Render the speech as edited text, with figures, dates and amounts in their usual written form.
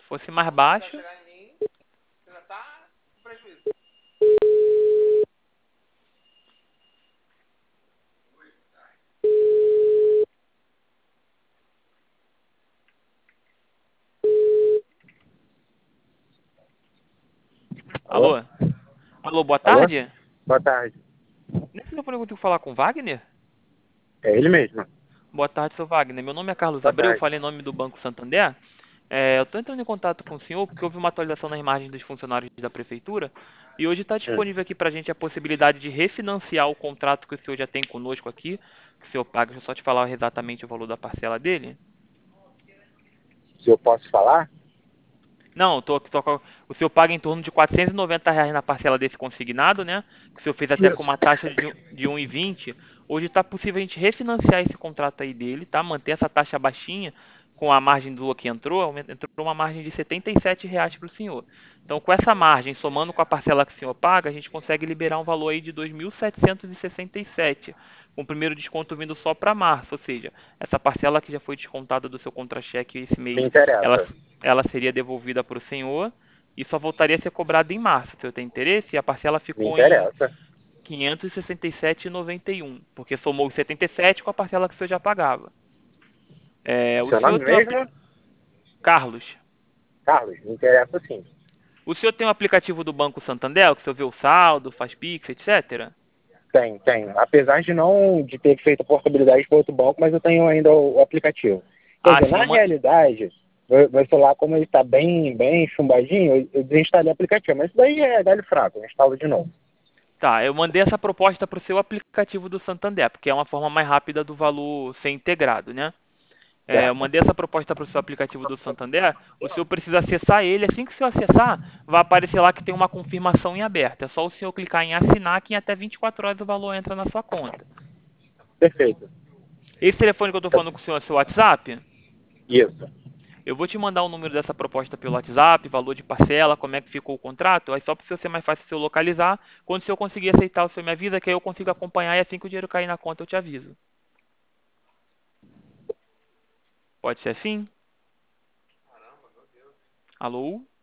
fosse mais baixo. Alô? Alô? Alô, boa Alô? tarde? Boa tarde. Nesse telefone eu consigo falar com o Wagner? É ele mesmo. Boa tarde, seu Wagner. Meu nome é Carlos Boa Abreu, tarde. falei em nome do Banco Santander. Eu estou entrando em contato com o senhor porque houve uma atualização nas margens dos funcionários da prefeitura e hoje está Hum. disponível aqui para a gente a possibilidade de refinanciar o contrato que o senhor já tem conosco aqui, que o senhor paga. Deixa eu só te falar exatamente o valor da parcela dele. Se eu posso falar? Não, o senhor paga em torno de R$ 490 na parcela desse consignado, né? Que o senhor fez até com Isso. uma taxa de 1,20. Hoje está possível a gente refinanciar esse contrato aí dele, tá? Manter essa taxa baixinha com a margem do que entrou uma margem de R$ 77 para o senhor. Então, com essa margem, somando com a parcela que o senhor paga, a gente consegue liberar um valor aí de 2.767, com o primeiro desconto vindo só para março, ou seja, essa parcela que já foi descontada do seu contra-cheque esse Me mês, ela interessa. ela seria devolvida para o senhor e só voltaria a ser cobrada em março. Se eu tenho interesse, e a parcela Me ficou em interessa. 567,91, porque somou os 77 com a parcela que o senhor já pagava. O Seu senhor nome tem um mesmo? Carlos, Carlos. Me interessa sim. o senhor tem um aplicativo do Banco Santander, que o senhor vê o saldo, faz Pix, etc. Tem. Apesar de não de ter feito a portabilidade para outro banco, mas eu tenho ainda o aplicativo. Quer Ah, dizer, sim, na realidade, meu celular, como ele está bem chumbadinho, eu desinstalei o aplicativo. Mas isso daí é galho fraco, eu instalo de novo. tá, eu mandei essa proposta para o seu aplicativo do Santander, porque é uma forma mais rápida do valor ser integrado, né? Eu Certo. mandei essa proposta para o seu aplicativo do Santander. O senhor precisa acessar ele. Assim que o senhor acessar, vai aparecer lá que tem uma confirmação em aberto. É só o senhor clicar em assinar que em até 24 horas o valor entra na sua conta. Perfeito. Esse telefone que eu estou falando com o senhor é seu WhatsApp? Isso. Eu vou te mandar o número dessa proposta pelo WhatsApp, valor de parcela, como é que ficou o contrato. Aí só para o senhor ser mais fácil o senhor localizar. Quando o senhor conseguir aceitar, o senhor me avisa que aí eu consigo acompanhar e assim que o dinheiro cair na conta eu te aviso. Pode ser assim? Alô?